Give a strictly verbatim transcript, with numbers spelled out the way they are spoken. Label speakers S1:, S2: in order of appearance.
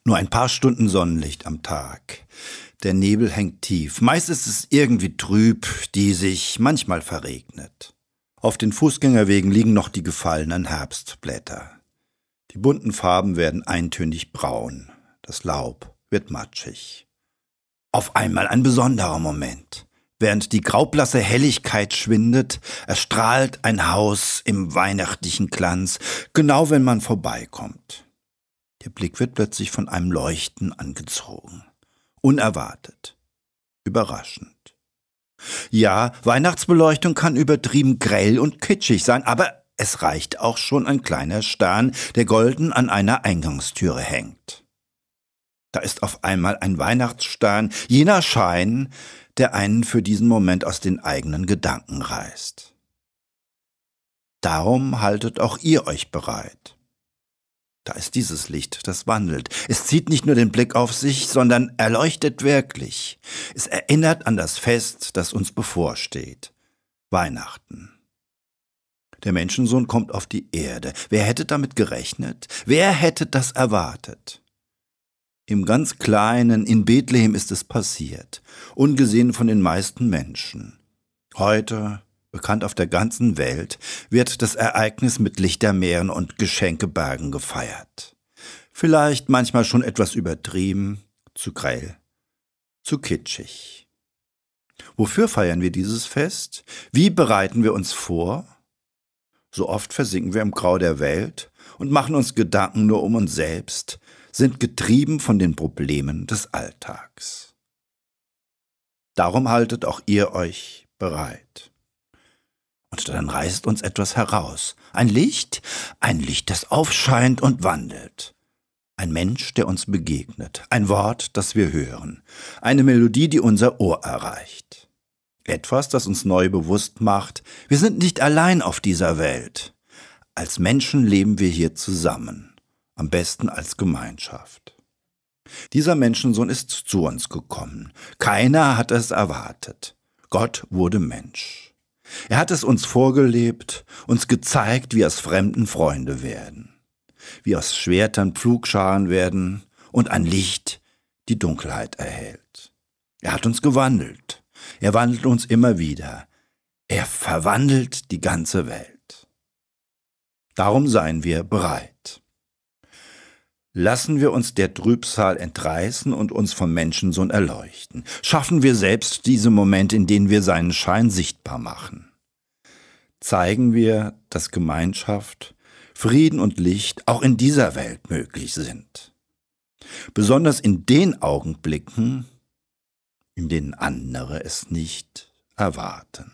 S1: Nur ein paar Stunden Sonnenlicht am Tag. Der Nebel hängt tief. Meist ist es irgendwie trüb, diesig, manchmal verregnet. Auf den Fußgängerwegen liegen noch die gefallenen Herbstblätter. Die bunten Farben werden eintönig braun. Das Laub wird matschig. Auf einmal ein besonderer Moment. Während die graublasse Helligkeit schwindet, erstrahlt ein Haus im weihnachtlichen Glanz, genau wenn man vorbeikommt. Der Blick wird plötzlich von einem Leuchten angezogen. Unerwartet. Überraschend. Ja, Weihnachtsbeleuchtung kann übertrieben grell und kitschig sein, aber es reicht auch schon ein kleiner Stern, der golden an einer Eingangstüre hängt. Da ist auf einmal ein Weihnachtsstern, jener Schein, der einen für diesen Moment aus den eigenen Gedanken reißt. Darum haltet auch ihr euch bereit. Da ist dieses Licht, das wandelt. Es zieht nicht nur den Blick auf sich, sondern erleuchtet wirklich. Es erinnert an das Fest, das uns bevorsteht. Weihnachten. Der Menschensohn kommt auf die Erde. Wer hätte damit gerechnet? Wer hätte das erwartet? Im ganz Kleinen, in Bethlehem ist es passiert, ungesehen von den meisten Menschen. Heute, bekannt auf der ganzen Welt, wird das Ereignis mit Lichtermeeren und Geschenkebergen gefeiert. Vielleicht manchmal schon etwas übertrieben, zu grell, zu kitschig. Wofür feiern wir dieses Fest? Wie bereiten wir uns vor? So oft versinken wir im Grau der Welt und machen uns Gedanken nur um uns selbst, sind getrieben von den Problemen des Alltags. Darum haltet auch ihr euch bereit. Und dann reißt uns etwas heraus. Ein Licht, ein Licht, das aufscheint und wandelt. Ein Mensch, der uns begegnet. Ein Wort, das wir hören. Eine Melodie, die unser Ohr erreicht. Etwas, das uns neu bewusst macht, wir sind nicht allein auf dieser Welt. Als Menschen leben wir hier zusammen. Am besten als Gemeinschaft. Dieser Menschensohn ist zu uns gekommen. Keiner hat es erwartet. Gott wurde Mensch. Er hat es uns vorgelebt, uns gezeigt, wie aus Fremden Freunde werden, wie aus Schwertern Pflugscharen werden und ein Licht die Dunkelheit erhält. Er hat uns gewandelt. Er wandelt uns immer wieder. Er verwandelt die ganze Welt. Darum seien wir bereit. Lassen wir uns der Trübsal entreißen und uns vom Menschensohn erleuchten. Schaffen wir selbst diese Momente, in denen wir seinen Schein sichtbar machen. Zeigen wir, dass Gemeinschaft, Frieden und Licht auch in dieser Welt möglich sind. Besonders in den Augenblicken, in denen andere es nicht erwarten.